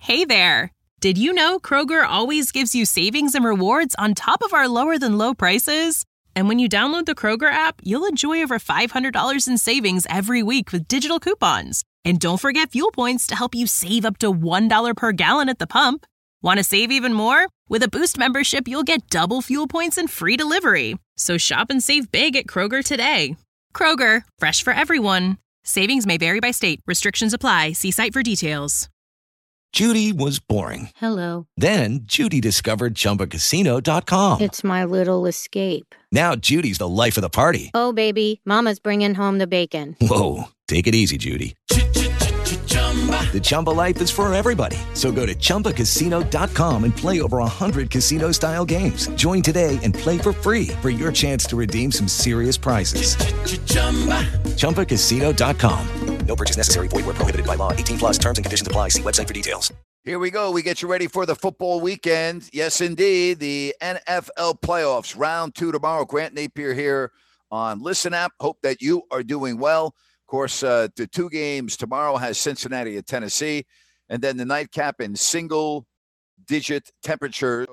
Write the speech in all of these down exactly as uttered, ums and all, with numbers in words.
Hey there! Did you know Kroger always gives you savings and rewards on top of our lower-than-low prices? And when you download the Kroger app, you'll enjoy over five hundred dollars in savings every week with digital coupons. And don't forget fuel points to help you save up to one dollar per gallon at the pump. Want to save even more? With a Boost membership, you'll get double fuel points and free delivery. So shop and save big at Kroger today. Kroger, fresh for everyone. Savings may vary by state. Restrictions apply. See site for details. Judy was boring. Hello. Then Judy discovered Chumba Casino dot com. It's my little escape. Now Judy's the life of the party. Oh, baby, mama's bringing home the bacon. Whoa, take it easy, Judy. The Chumba life is for everybody. So go to Chumba Casino dot com and play over one hundred casino-style games. Join today and play for free for your chance to redeem some serious prizes. Chumba Casino dot com. No purchase necessary. Void where prohibited by law. eighteen plus terms and conditions apply. See website for details. Here we go. We get you ready for the football weekend. Yes, indeed. The N F L playoffs, round two tomorrow. Grant Napier here on Listen App. Hope that you are doing well. Of course, uh, the two games tomorrow has Cincinnati at Tennessee. And then the nightcap in single-digit temperature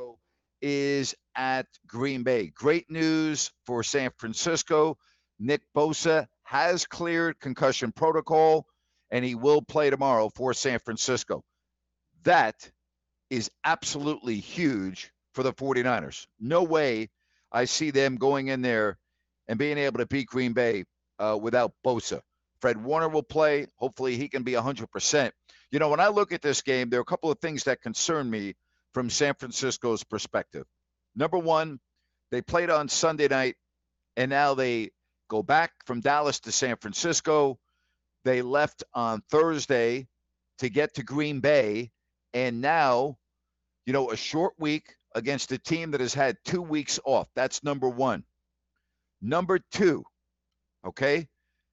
is at Green Bay. Great news for San Francisco. Nick Bosa has cleared concussion protocol, and he will play tomorrow for San Francisco. That is absolutely huge for the 49ers. No way I see them going in there and being able to beat Green Bay uh, without Bosa. Fred Warner will play. Hopefully he can be one hundred percent. You know, when I look at this game, there are a couple of things that concern me from San Francisco's perspective. Number one, they played on Sunday night, and now they go back from Dallas to San Francisco. They left on Thursday to get to Green Bay. And now, you know, a short week against a team that has had two weeks off. That's number one. Number two, okay,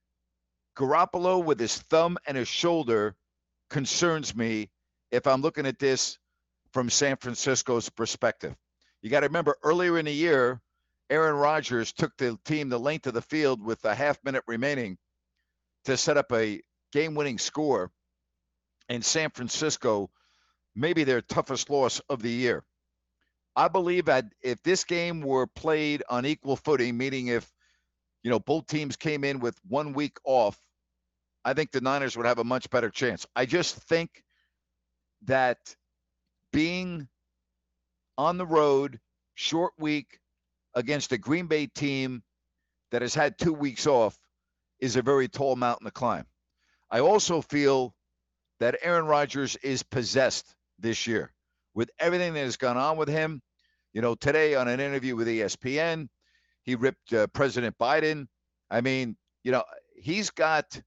Garoppolo with his thumb and his shoulder concerns me if I'm looking at this from San Francisco's perspective. You got to remember, earlier in the year, Aaron Rodgers took the team the length of the field with a half minute remaining to set up a game-winning score. And San Francisco, maybe their toughest loss of the year. I believe that if this game were played on equal footing, meaning if, you know, both teams came in with one week off, I think the Niners would have a much better chance. I just think that being on the road, short week, against a Green Bay team that has had two weeks off is a very tall mountain to climb. I also feel that Aaron Rodgers is possessed this year with everything that has gone on with him. You know, today on an interview with E S P N, he ripped uh, President Biden. I mean, you know, he's got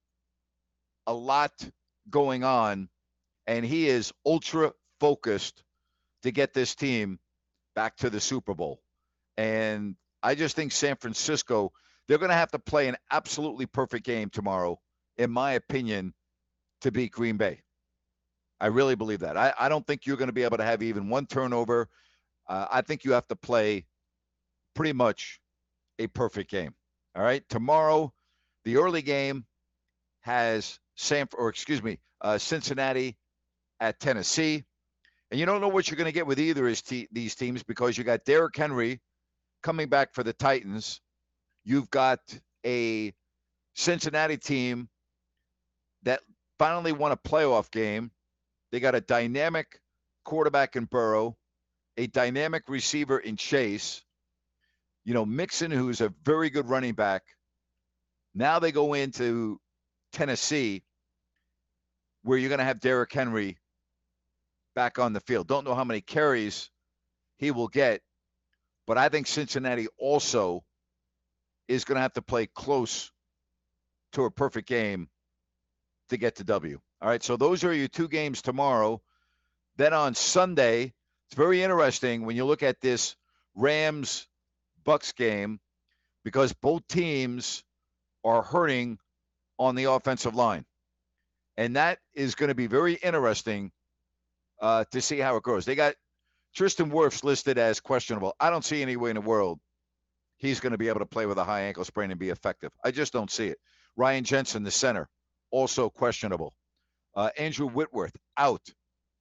a lot going on, and he is ultra focused to get this team back to the Super Bowl. And I just think San Francisco, they're going to have to play an absolutely perfect game tomorrow, in my opinion, to beat Green Bay. I really believe that. I, I don't think you're going to be able to have even one turnover. Uh, I think you have to play pretty much a perfect game. All right. Tomorrow, the early game has San, or excuse me, uh, Cincinnati at Tennessee. And you don't know what you're going to get with either of te- these teams because you got Derrick Henry coming back for the Titans. You've got a Cincinnati team that finally won a playoff game. They got a dynamic quarterback in Burrow, a dynamic receiver in Chase. You know, Mixon, who's a very good running back. Now they go into Tennessee, where you're going to have Derrick Henry back on the field. Don't know how many carries he will get, but I think Cincinnati also is going to have to play close to a perfect game to get to W. All right, so those are your two games tomorrow. Then on Sunday, it's very interesting when you look at this Rams-Bucks game because both teams are hurting on the offensive line. And that is going to be very interesting uh, to see how it goes. They got Tristan Wirfs listed as questionable. I don't see any way in the world he's going to be able to play with a high ankle sprain and be effective. I just don't see it. Ryan Jensen, the center, also questionable. Uh, Andrew Whitworth, out.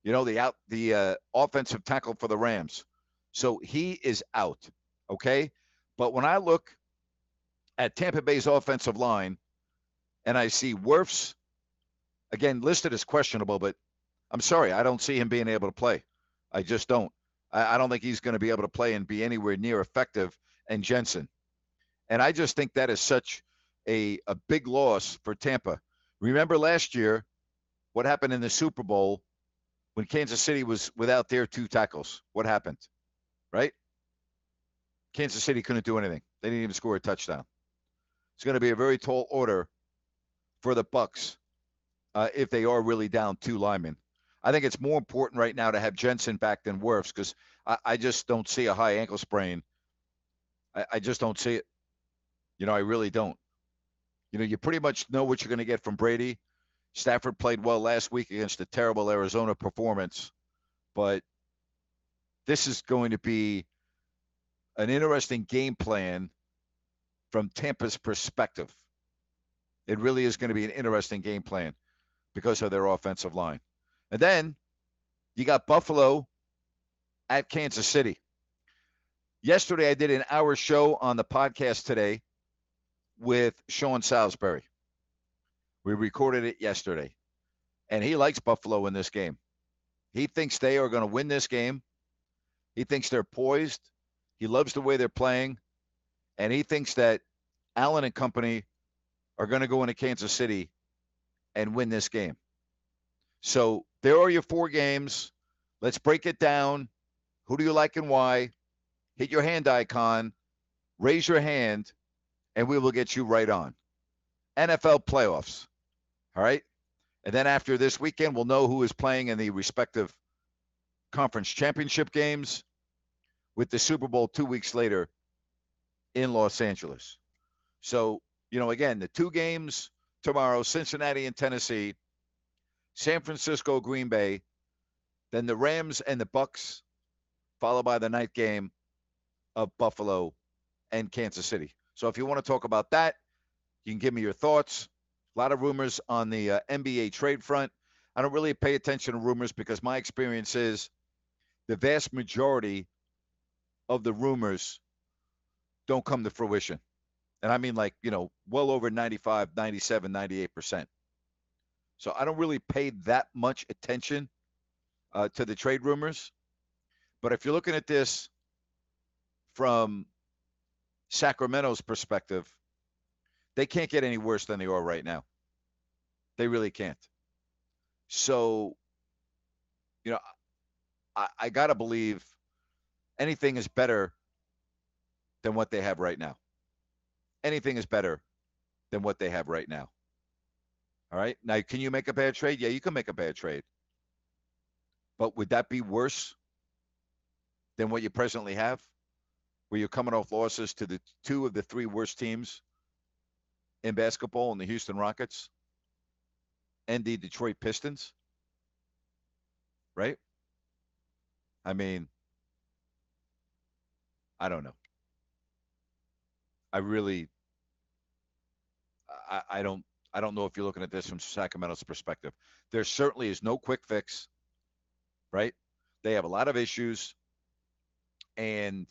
You know, the out the uh, offensive tackle for the Rams. So he is out, okay? But when I look at Tampa Bay's offensive line and I see Wirfs, again, listed as questionable, but I'm sorry, I don't see him being able to play. I just don't. I, I don't think he's going to be able to play and be anywhere near effective, and Jensen. And I just think that is such a, a big loss for Tampa. Remember last year what happened in the Super Bowl when Kansas City was without their two tackles? What happened, right? Kansas City couldn't do anything. They didn't even score a touchdown. It's going to be a very tall order for the Bucs uh, if they are really down two linemen. I think it's more important right now to have Jensen back than Wirfs because I, I just don't see a high ankle sprain. I, I just don't see it. You know, I really don't. You know, you pretty much know what you're going to get from Brady. Stafford played well last week against a terrible Arizona performance. But this is going to be an interesting game plan from Tampa's perspective. It really is going to be an interesting game plan because of their offensive line. And then you got Buffalo at Kansas City. Yesterday, I did an hour show on the podcast today with Sean Salisbury. We recorded it yesterday. And he likes Buffalo in this game. He thinks they are going to win this game. He thinks they're poised. He loves the way they're playing. And he thinks that Allen and company are going to go into Kansas City and win this game. So there are your four games. Let's break it down. Who do you like and why? Hit your hand icon, raise your hand, and we will get you right on. N F L playoffs. All right? And then after this weekend, we'll know who is playing in the respective conference championship games with the Super Bowl two weeks later in Los Angeles. So, you know, again, the two games tomorrow, Cincinnati and Tennessee, San Francisco, Green Bay, then the Rams and the Bucs, followed by the night game of Buffalo and Kansas City. So if you want to talk about that, you can give me your thoughts. A lot of rumors on the uh, N B A trade front. I don't really pay attention to rumors because my experience is the vast majority of the rumors don't come to fruition. And I mean like, you know, well over ninety-five, ninety-seven, ninety-eight percent. So I don't really pay that much attention uh, to the trade rumors. But if you're looking at this from Sacramento's perspective, they can't get any worse than they are right now. They really can't. So, you know, I, I got to believe anything is better than what they have right now. Anything is better than what they have right now. All right. Now, can you make a bad trade? Yeah, you can make a bad trade. But would that be worse than what you presently have, where you're coming off losses to the two of the three worst teams in basketball, in the Houston Rockets and the Detroit Pistons? Right? I mean, I don't know. I really, I, I don't, I don't know if you're looking at this from Sacramento's perspective. There certainly is no quick fix, right? They have a lot of issues, and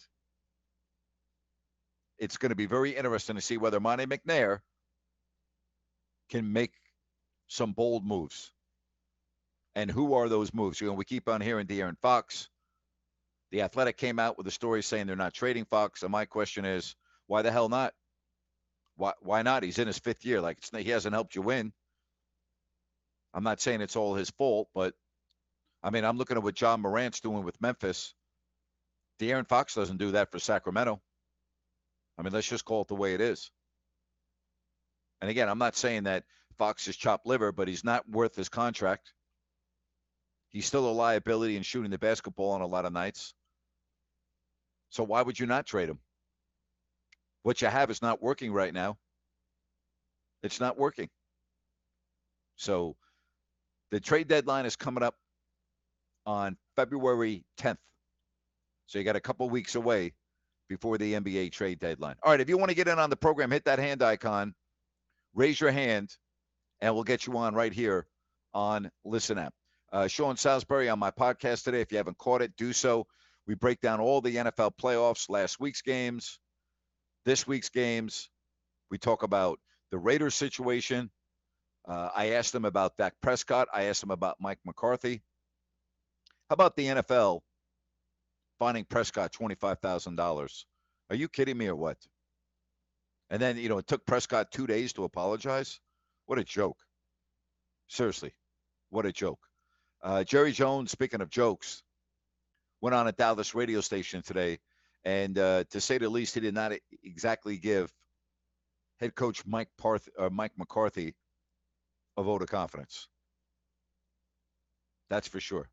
it's going to be very interesting to see whether Monte McNair can make some bold moves. And who are those moves? You know, we keep on hearing De'Aaron Fox. The Athletic came out with a story saying they're not trading Fox. And my question is, why the hell not? Why why not? He's in his fifth year. Like, it's, he hasn't helped you win. I'm not saying it's all his fault, but, I mean, I'm looking at what John Morant's doing with Memphis. De'Aaron Fox doesn't do that for Sacramento. I mean, let's just call it the way it is. And again, I'm not saying that Fox is chopped liver, but he's not worth his contract. He's still a liability in shooting the basketball on a lot of nights. So why would you not trade him? What you have is not working right now. It's not working. So the trade deadline is coming up on February tenth. So you got a couple weeks away before the N B A trade deadline. All right, if you want to get in on the program, hit that hand icon, raise your hand, and we'll get you on right here on Listen App. Uh, Sean Salisbury on my podcast today. If you haven't caught it, do so. We break down all the N F L playoffs, last week's games, this week's games. We talk about the Raiders situation. Uh, I asked them about Dak Prescott. I asked them about Mike McCarthy. How about the N F L fining Prescott twenty-five thousand dollars? Are you kidding me or what? And then, you know, it took Prescott two days to apologize. What a joke. Seriously, what a joke. Uh, Jerry Jones, speaking of jokes, went on a Dallas radio station today, and uh, to say the least, he did not exactly give head coach Mike Parth or Mike McCarthy a vote of confidence. That's for sure.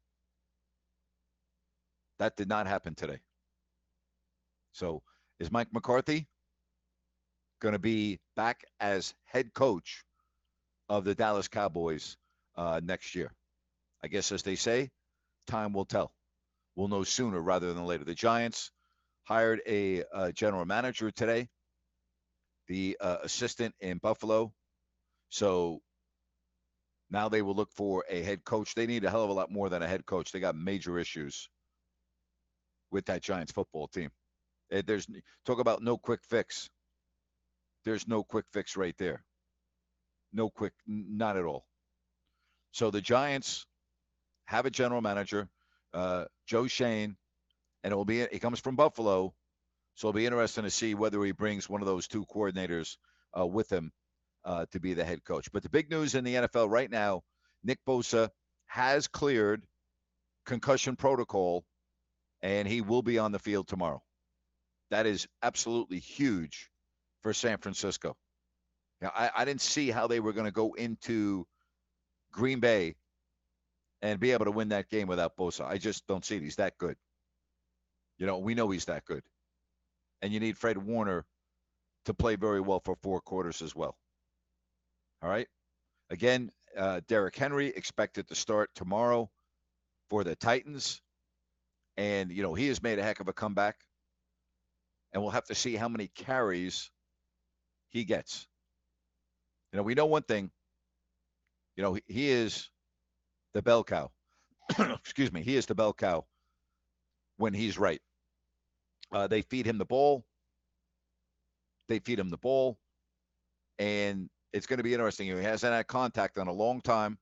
That did not happen today. So is Mike McCarthy going to be back as head coach of the Dallas Cowboys uh, next year? I guess, as they say, time will tell. We'll know sooner rather than later. The Giants hired a, a general manager today, the uh, assistant in Buffalo. So now they will look for a head coach. They need a hell of a lot more than a head coach. They got major issues with that Giants football team. There's talk about no quick fix. There's no quick fix right there. No quick, not at all. So the Giants have a general manager, uh, Joe Shane, and it will be. He comes from Buffalo, so it'll be interesting to see whether he brings one of those two coordinators uh, with him uh, to be the head coach. But the big news in the N F L right now: Nick Bosa has cleared concussion protocol, and he will be on the field tomorrow. That is absolutely huge for San Francisco. Now, I, I didn't see how they were going to go into Green Bay and be able to win that game without Bosa. I just don't see it. He's that good. You know, we know he's that good. And you need Fred Warner to play very well for four quarters as well. All right? Again, uh, Derrick Henry expected to start tomorrow for the Titans. And, you know, he has made a heck of a comeback. And we'll have to see how many carries he gets. You know, we know one thing. You know, he, he is the bell cow. Excuse me. He is the bell cow when he's right. Uh, they feed him the ball. They feed him the ball. And it's going to be interesting. He hasn't had contact in a long time.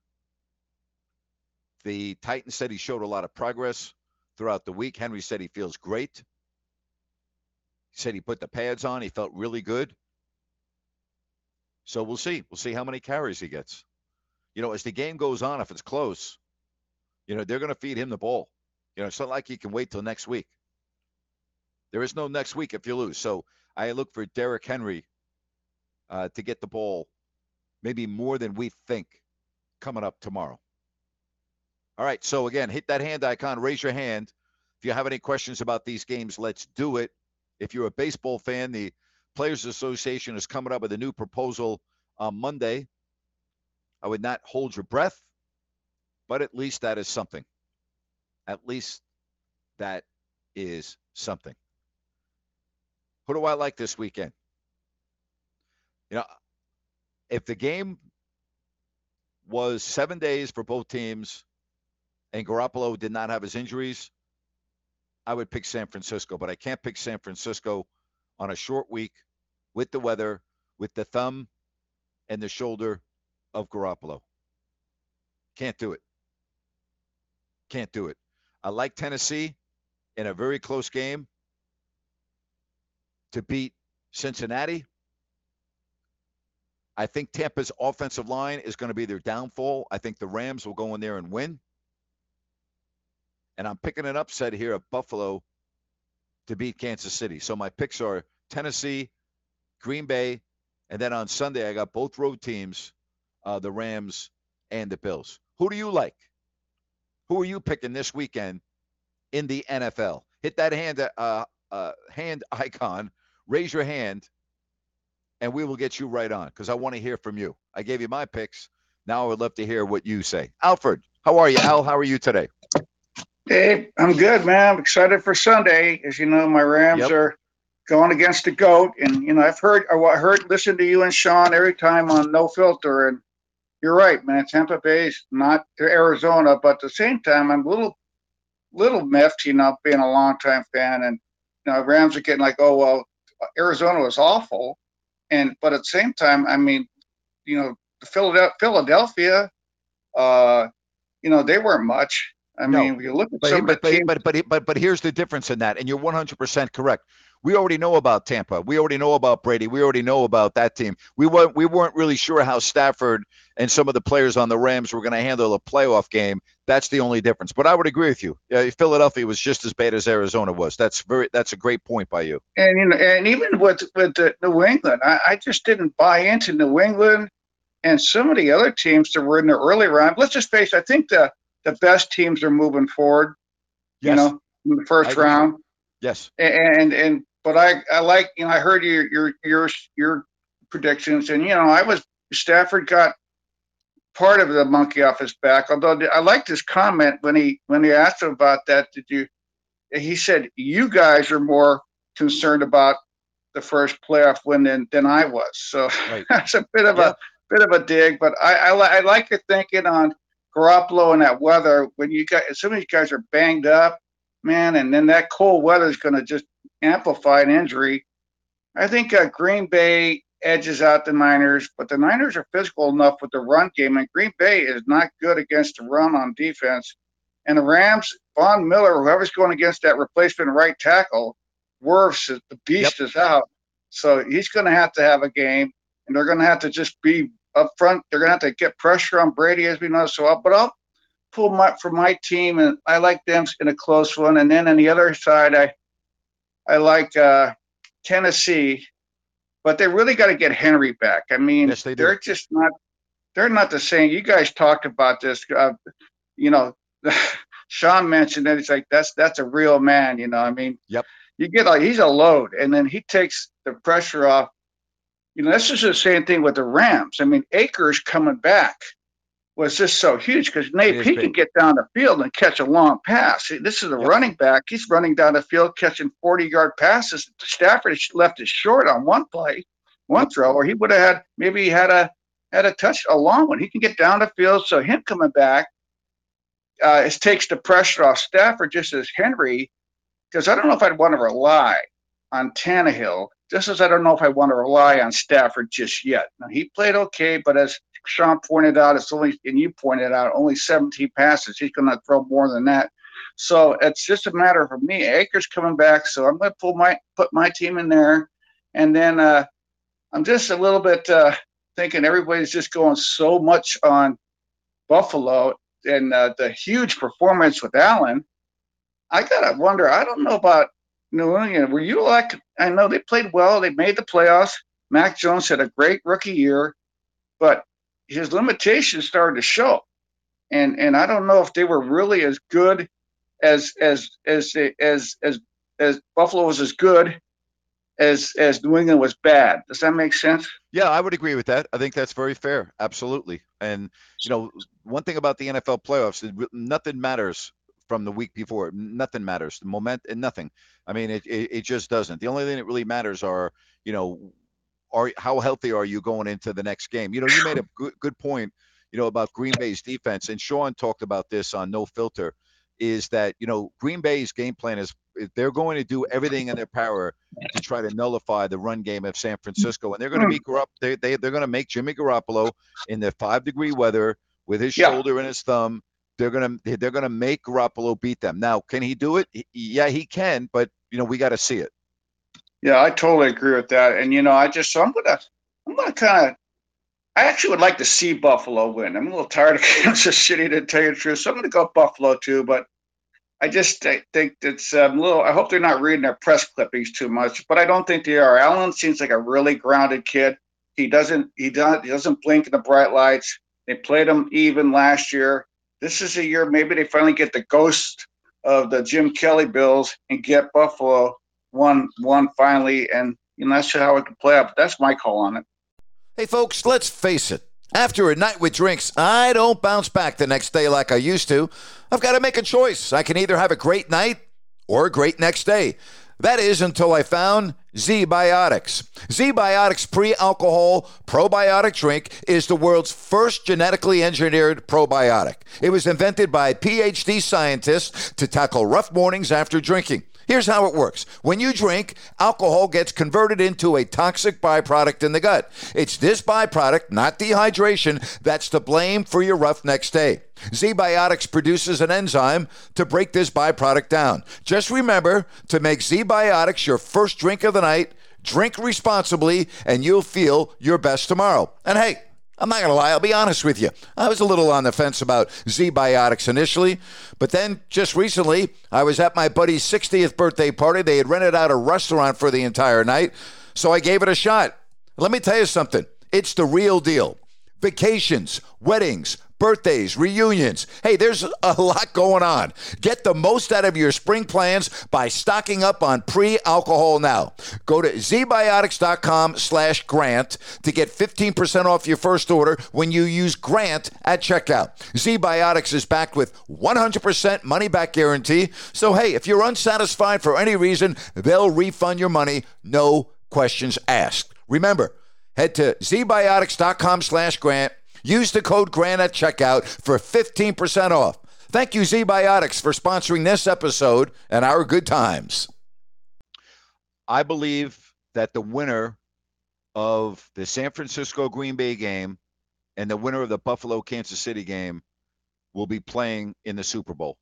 The Titans said he showed a lot of progress throughout the week. Henry said he feels great. He said he put the pads on. He felt really good. So we'll see. We'll see how many carries he gets. You know, as the game goes on, if it's close, you know, they're going to feed him the ball. You know, it's not like he can wait till next week. There is no next week if you lose. So I look for Derrick Henry uh, to get the ball maybe more than we think coming up tomorrow. All right. So, again, hit that hand icon. Raise your hand. If you have any questions about these games, let's do it. If you're a baseball fan, the Players Association is coming up with a new proposal on Monday. I would not hold your breath, but at least that is something. At least that is something. Who do I like this weekend? You know, if the game was seven days for both teams and Garoppolo did not have his injuries, I would pick San Francisco, but I can't pick San Francisco on a short week with the weather, with the thumb and the shoulder of Garoppolo. Can't do it. Can't do it. I like Tennessee in a very close game to beat Cincinnati. I think Tampa's offensive line is going to be their downfall. I think the Rams will go in there and win. And I'm picking an upset here of Buffalo to beat Kansas City. So my picks are Tennessee, Green Bay, and then on Sunday I got both road teams, uh, the Rams and the Bills. Who do you like? Who are you picking this weekend in the N F L? Hit that hand uh, uh, hand icon, raise your hand, and we will get you right on because I want to hear from you. I gave you my picks. Now I would love to hear what you say. Alfred, how are you, Al? How are you today? Hey, I'm good, man. I'm excited for Sunday. As you know, my Rams yep. are going against the GOAT. And, you know, I've heard, I heard, listen to you and Sean every time on No Filter. And you're right, man. Tampa Bay's not to Arizona, but at the same time, I'm a little, little miffed, you know, being a longtime fan, and you know, Rams are getting like, oh well, Arizona was awful, and but at the same time, I mean, you know, Philadelphia, Philadelphia, uh, you know, they weren't much. I no, mean, if you look at but, some but, of the teams, but, but, but, but, but here's the difference in that, and you're one hundred percent correct. We already know about Tampa. We already know about Brady. We already know about that team. We weren't, we weren't really sure how Stafford and some of the players on the Rams were going to handle a playoff game. That's the only difference. But I would agree with you. Uh, Philadelphia was just as bad as Arizona was. That's very. That's a great point by you. And you know, and even with with the New England, I, I just didn't buy into New England and some of the other teams that were in the early round. Let's just face it, I think the the best teams are moving forward. Yes. You know, in the first round. Yes. And and but I I like you know I heard your your your your predictions, and you know I was Stafford got part of the monkey off his back. Although I liked his comment when he when he asked him about that. Did you? He said you guys are more concerned about the first playoff win than, than I was. So right. That's a bit of yeah. a bit of a dig, but I I, li- I like your thinking on Garoppolo and that weather. When you got some of these guys are banged up, man, and then that cold weather is going to just amplify an injury. I think uh, Green Bay edges out the Niners, but the Niners are physical enough with the run game, and Green Bay is not good against the run on defense. And the Rams, Von Miller, whoever's going against that replacement right tackle, Wirfs, the beast yep. is out. So he's going to have to have a game, and they're going to have to just be up front. They're going to have to get pressure on Brady, as we know. So, I'll, but I'll pull my for my team, and I like them in a close one. And then on the other side, I I like uh, Tennessee, but they really got to get Henry back. I mean, yes, they do. They're just not they're not the same. You guys talked about this. Uh, you know, Sean mentioned that. He's like, that's that's a real man. You know, I mean, yep. You get like he's a load, and then he takes the pressure off. You know, this is the same thing with the Rams. I mean, Akers coming back was just so huge because Nate, he big. can get down the field and catch a long pass. See, this is a yep. running back. He's running down the field catching forty-yard passes. Stafford left it short on one play, one yep. throw, or he would have had maybe he had a had a touch a long one. He can get down the field. So him coming back, uh, it takes the pressure off Stafford just as Henry. Because I don't know if I'd want to rely on Tannehill, just as I don't know if I want to rely on Stafford just yet. Now, he played okay, but as Sean pointed out, it's only, and you pointed out, only seventeen passes. He's going to throw more than that. So it's just a matter for me. Akers coming back, so I'm going to pull my put my team in there. And then uh, I'm just a little bit uh, thinking everybody's just going so much on Buffalo and uh, the huge performance with Allen. I gotta wonder. I don't know about New England. Were you like? I know they played well. They made the playoffs. Mac Jones had a great rookie year, but his limitations started to show, and and I don't know if they were really as good as as as as as as Buffalo was as good as as New England was bad. Does that make sense? Yeah, I would agree with that. I think that's very fair. Absolutely. And you know, one thing about the N F L playoffs, nothing matters. From the week before, nothing matters. The moment and nothing. I mean, it, it it just doesn't. The only thing that really matters are, you know, are how healthy are you going into the next game? You know, you made a good good point, you know, about Green Bay's defense, and Sean talked about this on No Filter, is that, you know, Green Bay's game plan is they're going to do everything in their power to try to nullify the run game of San Francisco, and they're going to make Garopp- they they they're going to make Jimmy Garoppolo in the five degree weather with his yeah. shoulder and his thumb. They're gonna they're gonna make Garoppolo beat them. Now, can he do it? Yeah, he can, but you know we got to see it. Yeah, I totally agree with that. And you know, I just so I'm gonna I'm gonna kind of I actually would like to see Buffalo win. I'm a little tired of Kansas City, to tell you the truth. So I'm gonna go Buffalo too. But I just I think it's um, a little. I hope they're not reading their press clippings too much, but I don't think they are. Allen seems like a really grounded kid. He doesn't he doesn't he doesn't blink in the bright lights. They played him even last year. This is a year maybe they finally get the ghost of the Jim Kelly Bills and get Buffalo one one finally, and you know that's how it can play out. But that's my call on it. Hey folks, let's face it. After a night with drinks, I don't bounce back the next day like I used to. I've got to make a choice. I can either have a great night or a great next day. That is until I found Z-Biotics. Z-Biotics pre-alcohol probiotic drink is the world's first genetically engineered probiotic. It was invented by P H D scientists to tackle rough mornings after drinking. Here's how it works. When you drink, alcohol gets converted into a toxic byproduct in the gut. It's this byproduct, not dehydration, that's to blame for your rough next day. Z-Biotics produces an enzyme to break this byproduct down. Just remember to make Z-Biotics your first drink of the night, drink responsibly, and you'll feel your best tomorrow. And hey, I'm not going to lie, I'll be honest with you. I was a little on the fence about Z-Biotics initially, but then just recently, I was at my buddy's sixtieth birthday party. They had rented out a restaurant for the entire night, so I gave it a shot. Let me tell you something. It's the real deal. Vacations, weddings, birthdays, reunions. Hey, there's a lot going on. Get the most out of your spring plans by stocking up on pre-alcohol now. Go to zbiotics.com slash grant to get fifteen percent off your first order when you use grant at checkout. Z-Biotics is backed with one hundred percent money-back guarantee. So, hey, if you're unsatisfied for any reason, they'll refund your money, no questions asked. Remember, head to zbiotics.com slash grant. Use the code GRANT at checkout for fifteen percent off. Thank you, Z-Biotics, for sponsoring this episode and our good times. I believe that the winner of the San Francisco-Green Bay game and the winner of the Buffalo-Kansas City game will be playing in the Super Bowl.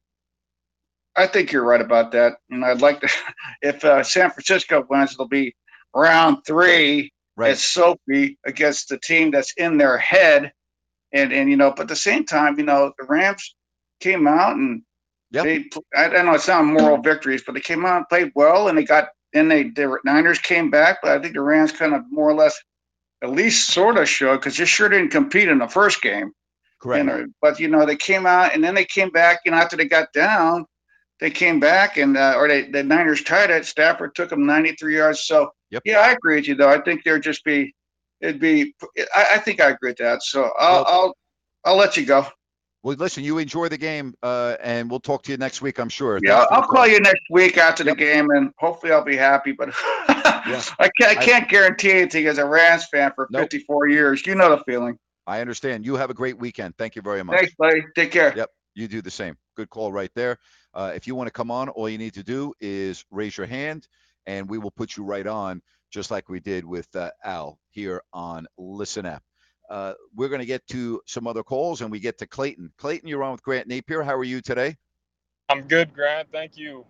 I think you're right about that. And I'd like to, if uh, San Francisco wins, it'll be round three. Right. It's Sophie against the team that's in their head. And, and, you know, but at the same time, you know, the Rams came out and yep. they, I don't know, it's not moral victories, but they came out and played well, and they got, and they, the Niners came back, but I think the Rams kind of more or less at least sort of showed, because they sure didn't compete in the first game. Correct. And, but, you know, they came out and then they came back, you know, after they got down, they came back and, uh, or they, the Niners tied it. Stafford took them ninety-three yards. So, Yep. Yeah, I agree with you, though. I think there'd just be, it'd be, I, I think I agree with that. So I'll, well, I'll, I'll let you go. Well, listen, you enjoy the game, uh, and we'll talk to you next week, I'm sure. Yeah, I'll call you next week after yep. the game, and hopefully I'll be happy. But yeah. I can't, I can't I, guarantee anything as a Rams fan for nope. fifty-four years. You know the feeling. I understand. You have a great weekend. Thank you very much. Thanks, buddy. Take care. Yep, you do the same. Good call right there. Uh, if you want to come on, all you need to do is raise your hand, and we will put you right on, just like we did with uh, Al here on Listen App. Uh, we're going to get to some other calls, and we get to Clayton. Clayton, you're on with Grant Napier. How are you today? I'm good, Grant. Thank you.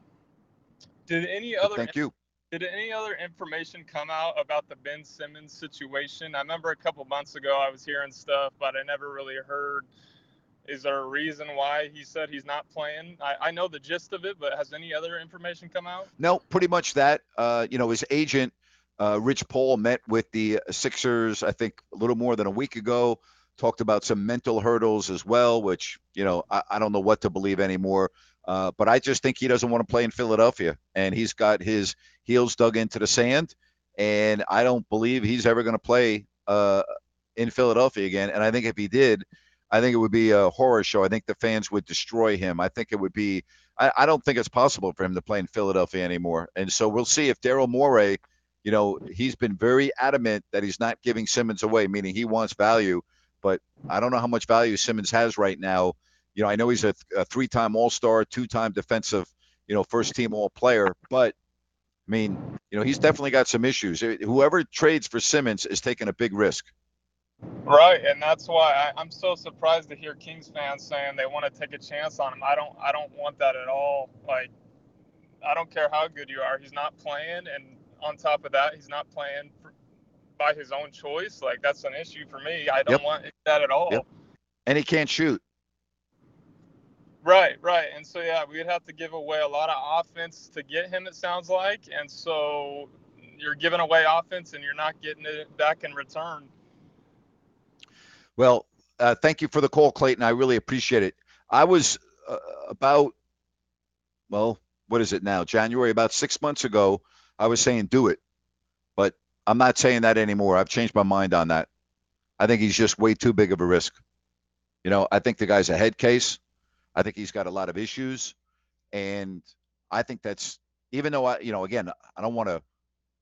Did any other Thank you. Did any other information come out about the Ben Simmons situation? I remember a couple months ago I was hearing stuff, but I never really heard. Is there a reason why he said he's not playing? I, I know the gist of it, but has any other information come out? No, pretty much that. Uh, you know, his agent, Uh, Rich Paul, met with the Sixers, I think, a little more than a week ago, talked about some mental hurdles as well, which, you know, I, I don't know what to believe anymore. Uh, but I just think he doesn't want to play in Philadelphia, and he's got his heels dug into the sand, and I don't believe he's ever going to play uh, in Philadelphia again. And I think if he did, I think it would be a horror show. I think the fans would destroy him. I think it would be I, – I don't think it's possible for him to play in Philadelphia anymore. And so we'll see if Daryl Morey – you know, he's been very adamant that he's not giving Simmons away, meaning he wants value. But I don't know how much value Simmons has right now. You know, I know he's a, a three-time All-Star, two-time defensive, you know, first-team All-Player. But, I mean, you know, he's definitely got some issues. Whoever trades for Simmons is taking a big risk. Right, and that's why I, I'm so surprised to hear Kings fans saying they want to take a chance on him. I don't, I don't want that at all. Like, I don't care how good you are. He's not playing, and on top of that, he's not playing for, by his own choice. Like, that's an issue for me. I don't yep. want that at all. Yep. And he can't shoot. Right, right. And so, yeah, we'd have to give away a lot of offense to get him, it sounds like. And so you're giving away offense and you're not getting it back in return. Well, uh, thank you for the call, Clayton. I really appreciate it. I was uh, about, well, what is it now? January, about six months ago, I was saying do it, but I'm not saying that anymore. I've changed my mind on that. I think he's just way too big of a risk. You know, I think the guy's a head case. I think he's got a lot of issues. And I think that's, even though I, you know, again, I don't want to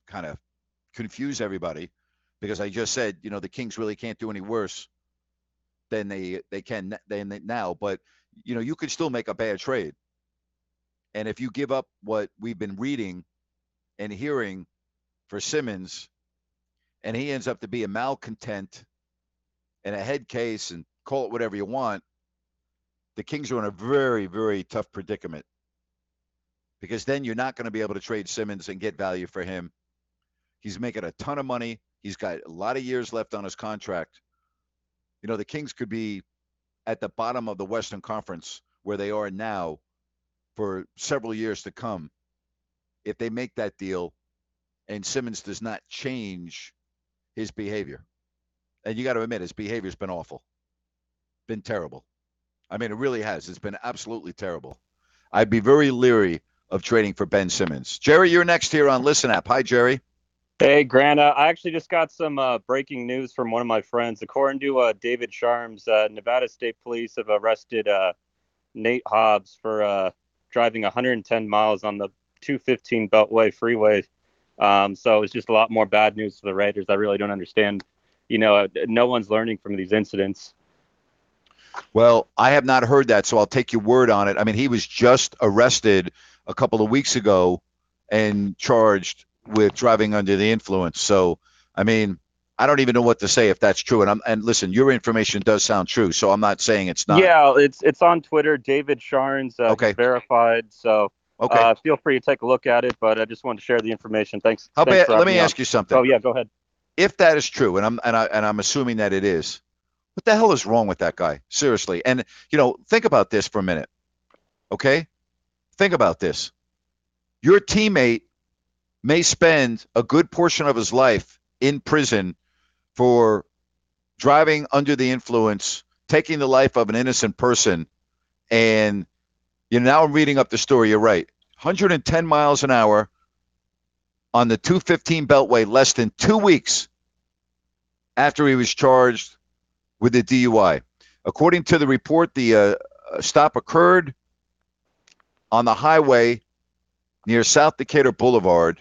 kind of confuse everybody because I just said, you know, the Kings really can't do any worse than they they can than they now. But, you know, you could still make a bad trade. And if you give up what we've been reading and hearing for Simmons, and he ends up to be a malcontent and a head case and call it whatever you want, the Kings are in a very, very tough predicament. Because then you're not going to be able to trade Simmons and get value for him. He's making a ton of money. He's got a lot of years left on his contract. You know, the Kings could be at the bottom of the Western Conference where they are now for several years to come if they make that deal and Simmons does not change his behavior. And you got to admit, his behavior's been awful. Been terrible. I mean, it really has. It's been absolutely terrible. I'd be very leery of trading for Ben Simmons. Jerry, you're next here on Listen App. Hi, Jerry. Hey, Grant. Uh, I actually just got some uh, breaking news from one of my friends. According to uh, David Sharms, uh, Nevada State Police have arrested uh, Nate Hobbs for uh, driving one hundred ten miles on the two fifteen Beltway freeway. Um, so it's just a lot more bad news for the Raiders. I really don't understand. You know, uh, no one's learning from these incidents. Well, I have not heard that, so I'll take your word on it. I mean, he was just arrested a couple of weeks ago and charged with driving under the influence. So, I mean, I don't even know what to say if that's true. And I'm and listen, your information does sound true, so I'm not saying it's not. Yeah, it's it's on Twitter, David Sharns, uh, okay. verified. So, okay, uh, feel free to take a look at it. But I just wanted to share the information. Thanks. How thanks bad? Let me ask on. you something. Oh yeah, go ahead. If that is true, and I'm and I and I'm assuming that it is, what the hell is wrong with that guy? Seriously. And you know, think about this for a minute. Okay? Think about this. Your teammate may spend a good portion of his life in prison for driving under the influence, taking the life of an innocent person. And you know, now I'm reading up the story. You're right. one hundred ten miles an hour on the two fifteen Beltway less than two weeks after he was charged with a D U I. According to the report, the uh, stop occurred on the highway near South Decatur Boulevard,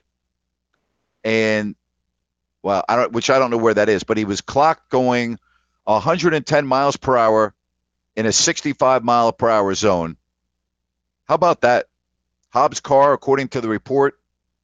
and well, I don't, which I don't know where that is, but he was clocked going one hundred ten miles per hour in a sixty-five mile per hour zone. How about that? Hobbs' car, according to the report,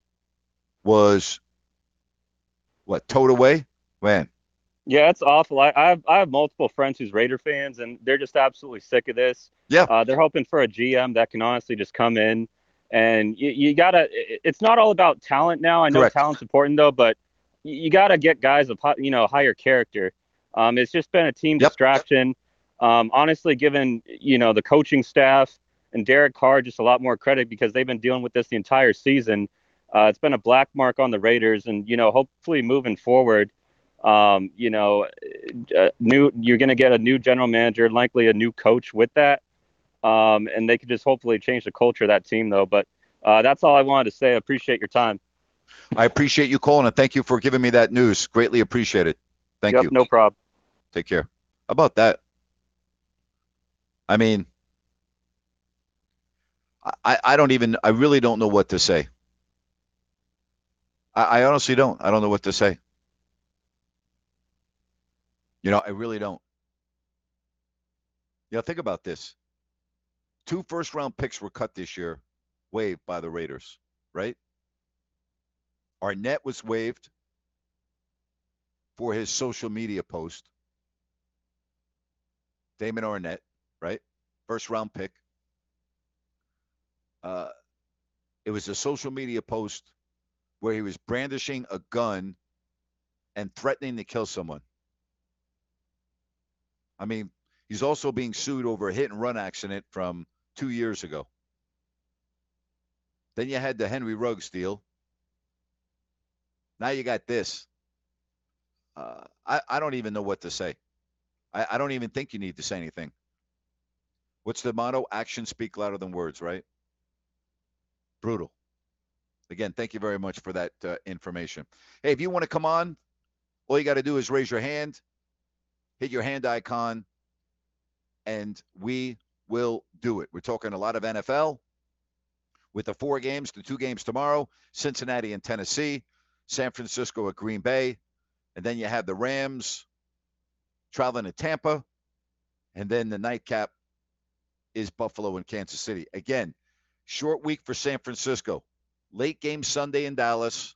was what, towed away? Man. Yeah, it's awful. I, I have I have multiple friends who's Raider fans, and they're just absolutely sick of this. Yeah, uh, they're hoping for a G M that can honestly just come in, and you, you gotta. It's not all about talent now. I know Correct. Talent's important though, but you gotta get guys of you know higher character. Um, it's just been a team yep. distraction. Um, honestly, given you know the coaching staff and Derek Carr just a lot more credit because they've been dealing with this the entire season. Uh, it's been a black mark on the Raiders, and you know hopefully moving forward. Um, you know, uh, new you're going to get a new general manager, likely a new coach with that. Um, and they could just hopefully change the culture of that team, though. But uh, that's all I wanted to say. I appreciate your time. I appreciate you calling, and thank you for giving me that news. Greatly appreciated. Thank yep, you. No problem. Take care. How about that? I mean, I, I don't even, I really don't know what to say. I, I honestly don't. I don't know what to say. You know, I really don't. You know, think about this. Two first-round picks were cut this year, waived by the Raiders, right? Arnett was waived for his social media post. Damon Arnett, right? First-round pick. Uh, it was a social media post where he was brandishing a gun and threatening to kill someone. I mean, he's also being sued over a hit-and-run accident from two years ago. Then you had the Henry Ruggs deal. Now you got this. Uh, I, I don't even know what to say. I, I don't even think you need to say anything. What's the motto? Actions speak louder than words, right? Brutal. Again, thank you very much for that uh, information. Hey, if you want to come on, all you got to do is raise your hand, hit your hand icon, and we will do it. We're talking a lot of N F L with the four games, the two games tomorrow, Cincinnati and Tennessee. San Francisco at Green Bay, and then you have the Rams traveling to Tampa, and then the nightcap is Buffalo and Kansas City. Again, short week for San Francisco. Late game Sunday in Dallas.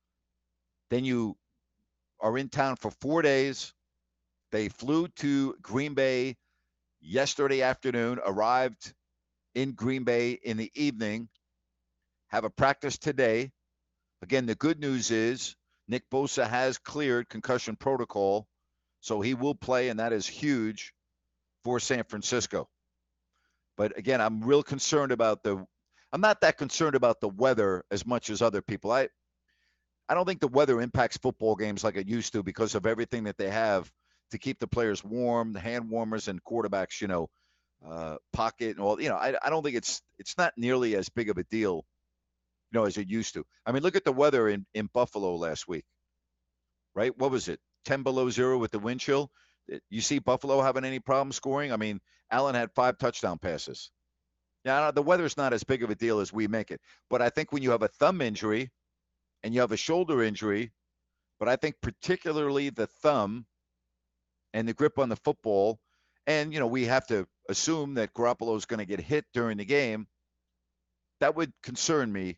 Then you are in town for four days. They flew to Green Bay yesterday afternoon, arrived in Green Bay in the evening, have a practice today. Again, the good news is Nick Bosa has cleared concussion protocol, so he will play, and that is huge for San Francisco. But again, I'm real concerned about the – I'm not that concerned about the weather as much as other people. I I don't think the weather impacts football games like it used to because of everything that they have to keep the players warm, the hand warmers and quarterbacks, you know, uh, pocket and all. You know, I, I don't think it's it's not nearly as big of a deal, you know, as it used to. I mean, look at the weather in, in Buffalo last week, right? What was it? ten below zero with the wind chill. You see Buffalo having any problem scoring? I mean, Allen had five touchdown passes. Yeah, the weather's not as big of a deal as we make it. But I think when you have a thumb injury and you have a shoulder injury, but I think particularly the thumb and the grip on the football, and, you know, we have to assume that Garoppolo is going to get hit during the game, that would concern me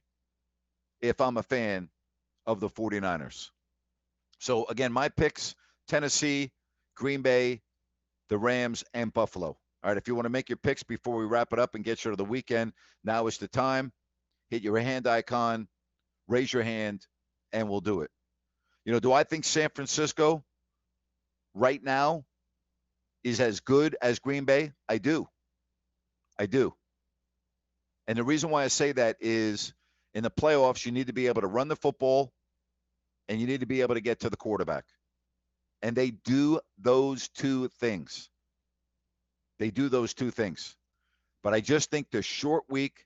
if I'm a fan of the 49ers. So, again, my picks, Tennessee, Green Bay, the Rams, and Buffalo. All right, if you want to make your picks before we wrap it up and get you to the weekend, now is the time. Hit your hand icon, raise your hand, and we'll do it. You know, do I think San Francisco right now is as good as Green Bay? I do. I do. And the reason why I say that is in the playoffs, you need to be able to run the football and you need to be able to get to the quarterback. And they do those two things. They do those two things. But I just think the short week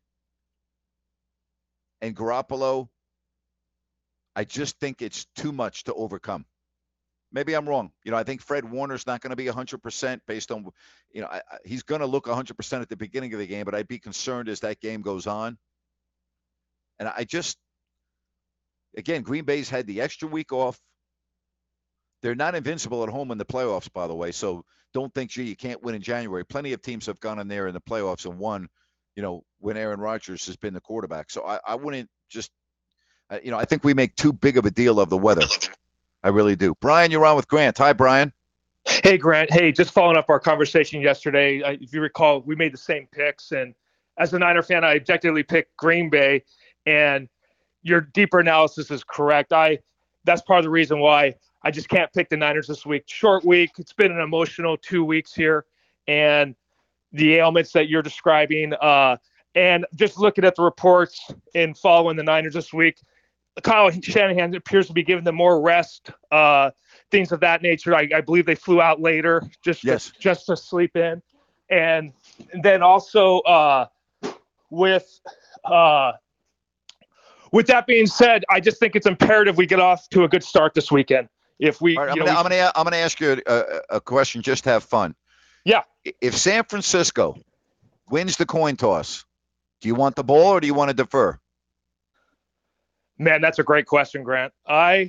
and Garoppolo, I just think it's too much to overcome. Maybe I'm wrong. You know, I think Fred Warner's not going to be one hundred percent based on, you know, I, I, he's going to look one hundred percent at the beginning of the game, but I'd be concerned as that game goes on. And I just, again, Green Bay's had the extra week off. They're not invincible at home in the playoffs, by the way, so don't think, gee, you can't win in January. Plenty of teams have gone in there in the playoffs and won, you know, when Aaron Rodgers has been the quarterback. So I, I wouldn't just, uh, you know, I think we make too big of a deal of the weather. I really do. Brian, you're on with Grant. Hi, Brian. Hey, Grant. Hey, just following up our conversation yesterday. I, if you recall, we made the same picks. And as a Niner fan, I objectively picked Green Bay. And your deeper analysis is correct. I That's part of the reason why I just can't pick the Niners this week. Short week. It's been an emotional two weeks here. And the ailments that you're describing. Uh, and just looking at the reports and following the Niners this week, Kyle Shanahan appears to be giving them more rest, uh, things of that nature. I, I believe they flew out later just, yes. to, just to sleep in. And, and then also uh, with uh, with that being said, I just think it's imperative we get off to a good start this weekend. If we, right, I'm you gonna, know, I'm gonna, I'm gonna ask you a, a question. Just to have fun. Yeah. If San Francisco wins the coin toss, do you want the ball or do you want to defer? Man, that's a great question, Grant. I,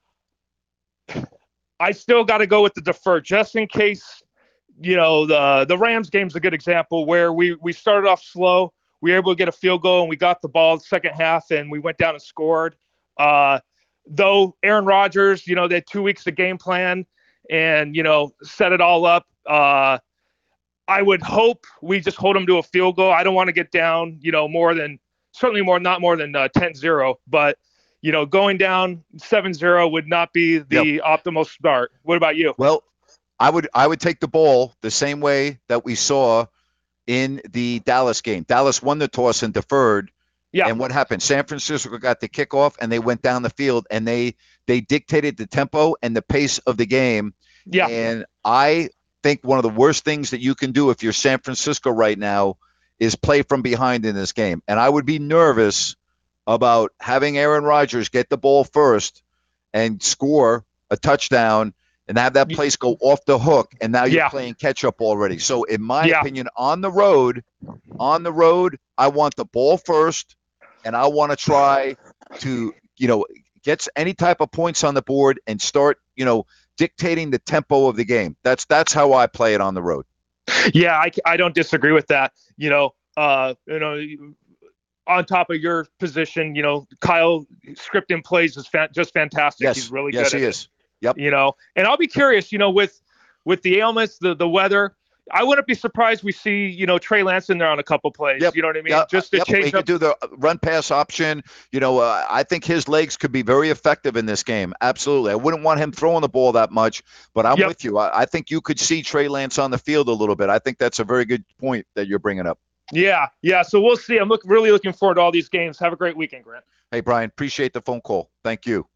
I still got to go with the defer just in case. You know, the the Rams game's a good example where we we started off slow. We were able to get a field goal and we got the ball the second half and we went down and scored. Uh, though Aaron Rodgers, you know, they had two weeks of game plan and, you know, set it all up. Uh, I would hope we just hold them to a field goal. I don't want to get down, you know, more than certainly more, not more than uh, ten zero, but, you know, going down seven zero would not be the Yep. optimal start. What about you? Well, I would I would take the ball the same way that we saw in the Dallas game. Dallas won the toss and deferred. Yeah. And what happened? San Francisco got the kickoff and they went down the field and they they dictated the tempo and the pace of the game. Yeah. And I think one of the worst things that you can do if you're San Francisco right now is play from behind in this game. And I would be nervous about having Aaron Rodgers get the ball first and score a touchdown and have that place go off the hook, and now you're Yeah. playing catch-up already. So in my Yeah. opinion, on the road, on the road, I want the ball first, and I want to try to, you know, gets any type of points on the board and start, you know, dictating the tempo of the game. That's that's how I play it on the road. Yeah, I, I don't disagree with that. You know, uh, you know, on top of your position, you know, Kyle scripting plays is fa- just fantastic. Yes. He's really yes, good. Yes, he at is. it, yep. You know, and I'll be curious, you know, with with the ailments, the the weather, I wouldn't be surprised we see, you know, Trey Lance in there on a couple plays. Yep. You know what I mean? Yep. Just to yep. change he up. could do the run pass option. You know, uh, I think his legs could be very effective in this game. Absolutely. I wouldn't want him throwing the ball that much, but I'm Yep. with you. I, I think you could see Trey Lance on the field a little bit. I think that's a very good point that you're bringing up. Yeah. Yeah. So we'll see. I'm look, really looking forward to all these games. Have a great weekend, Grant. Hey, Brian, appreciate the phone call. Thank you.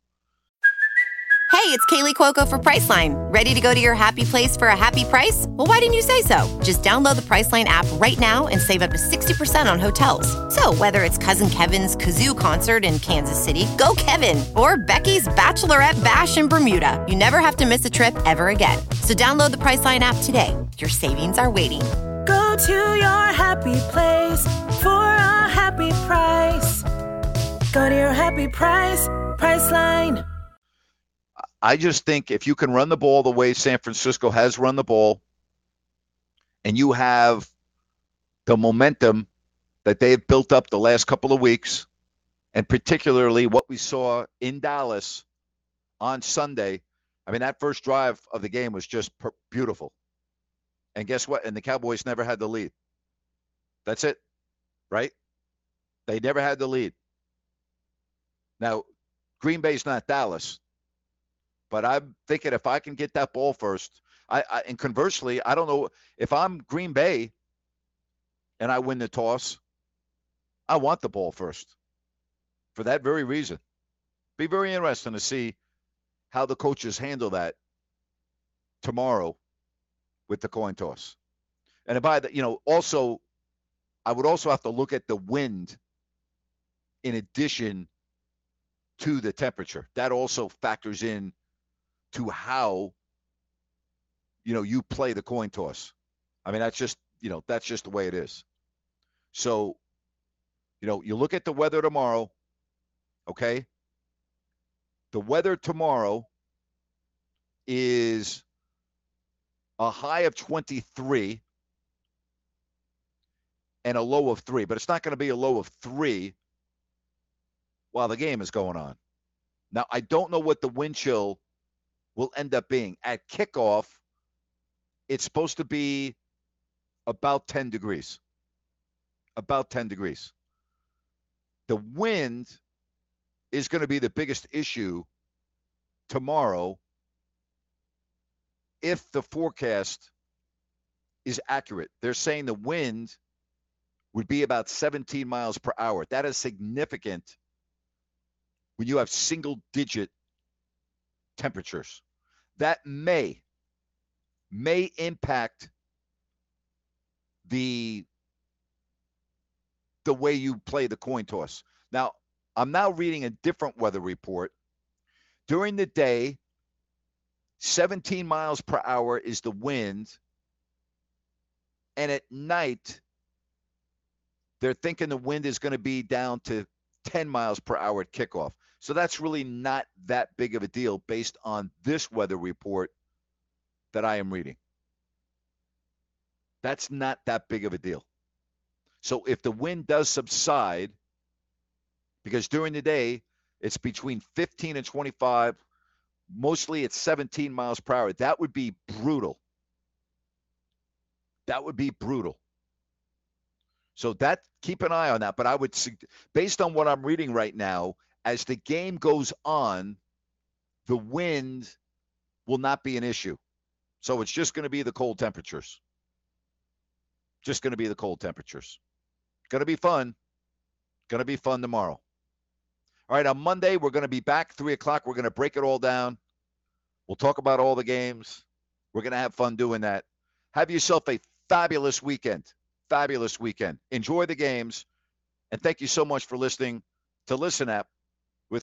Hey, it's Kaylee Cuoco for Priceline. Ready to go to your happy place for a happy price? Well, why didn't you say so? Just download the Priceline app right now and save up to sixty percent on hotels. So whether it's Cousin Kevin's Kazoo Concert in Kansas City, go Kevin, or Becky's Bachelorette Bash in Bermuda, you never have to miss a trip ever again. So download the Priceline app today. Your savings are waiting. Go to your happy place for a happy price. Go to your happy price, Priceline. I just think if you can run the ball the way San Francisco has run the ball, and you have the momentum that they've built up the last couple of weeks, and particularly what we saw in Dallas on Sunday, I mean, that first drive of the game was just per- beautiful. And guess what? And the Cowboys never had the lead. That's it, right? They never had the lead. Now, Green Bay's not Dallas. But I'm thinking if I can get that ball first, I, I and conversely, I don't know if I'm Green Bay and I win the toss, I want the ball first for that very reason. Be very interesting to see how the coaches handle that tomorrow with the coin toss. And by the, you know, also, I would also have to look at the wind in addition to the temperature. That also factors in to how, you know, you play the coin toss. I mean, that's just, you know, that's just the way it is. So, you know, you look at the weather tomorrow, okay? The weather tomorrow is a high of twenty-three and a low of three, but it's not going to be a low of three while the game is going on. Now, I don't know what the wind chill will end up being. At kickoff, it's supposed to be about ten degrees. About ten degrees. The wind is going to be the biggest issue tomorrow if the forecast is accurate. They're saying the wind would be about seventeen miles per hour. That is significant when you have single-digit temperatures. That may, may impact the, the way you play the coin toss. Now, I'm now reading a different weather report. During the day, seventeen miles per hour is the wind. And at night, they're thinking the wind is going to be down to ten miles per hour at kickoff. So that's really not that big of a deal based on this weather report that I am reading. That's not that big of a deal. So if the wind does subside, because during the day, it's between fifteen and twenty-five, mostly it's seventeen miles per hour, that would be brutal. That would be brutal. So that, keep an eye on that. But I would, based on what I'm reading right now, as the game goes on, the wind will not be an issue. So it's just going to be the cold temperatures. Just going to be the cold temperatures. Going to be fun. Going to be fun tomorrow. All right, on Monday, we're going to be back three o'clock. We're going to break it all down. We'll talk about all the games. We're going to have fun doing that. Have yourself a fabulous weekend. Fabulous weekend. Enjoy the games. And thank you so much for listening to Listen App. With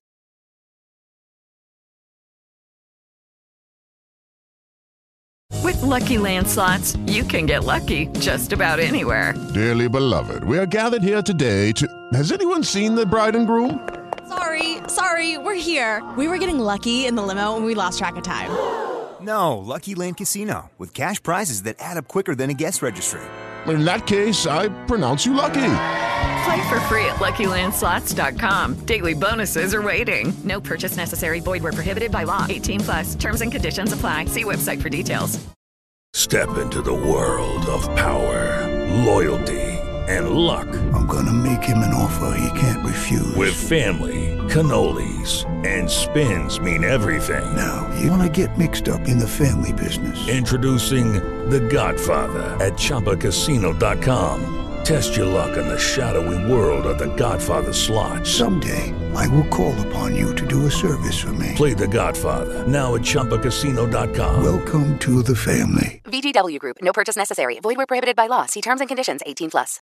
With Lucky Land Slots, you can get lucky just about anywhere. Dearly beloved, we are gathered here today to... Has anyone seen the bride and groom? Sorry, Sorry, we're here. We were getting lucky in the limo and we lost track of time. No, Lucky Land Casino, with cash prizes that add up quicker than a guest registry. In that case, I pronounce you lucky. Play for free at Lucky Land Slots dot com. Daily bonuses are waiting. No purchase necessary. Void where prohibited by law. eighteen plus. Terms and conditions apply. See website for details. Step into the world of power, loyalty, and luck. I'm gonna make him an offer he can't refuse. With family, cannolis, and spins mean everything. Now, you wanna get mixed up in the family business. Introducing The Godfather at Chumba Casino dot com. Test your luck in the shadowy world of The Godfather slot. Someday, I will call upon you to do a service for me. Play The Godfather, now at Chumba Casino dot com. Welcome to the family. V G W Group. No purchase necessary. Void where prohibited by law. See terms and conditions. eighteen plus.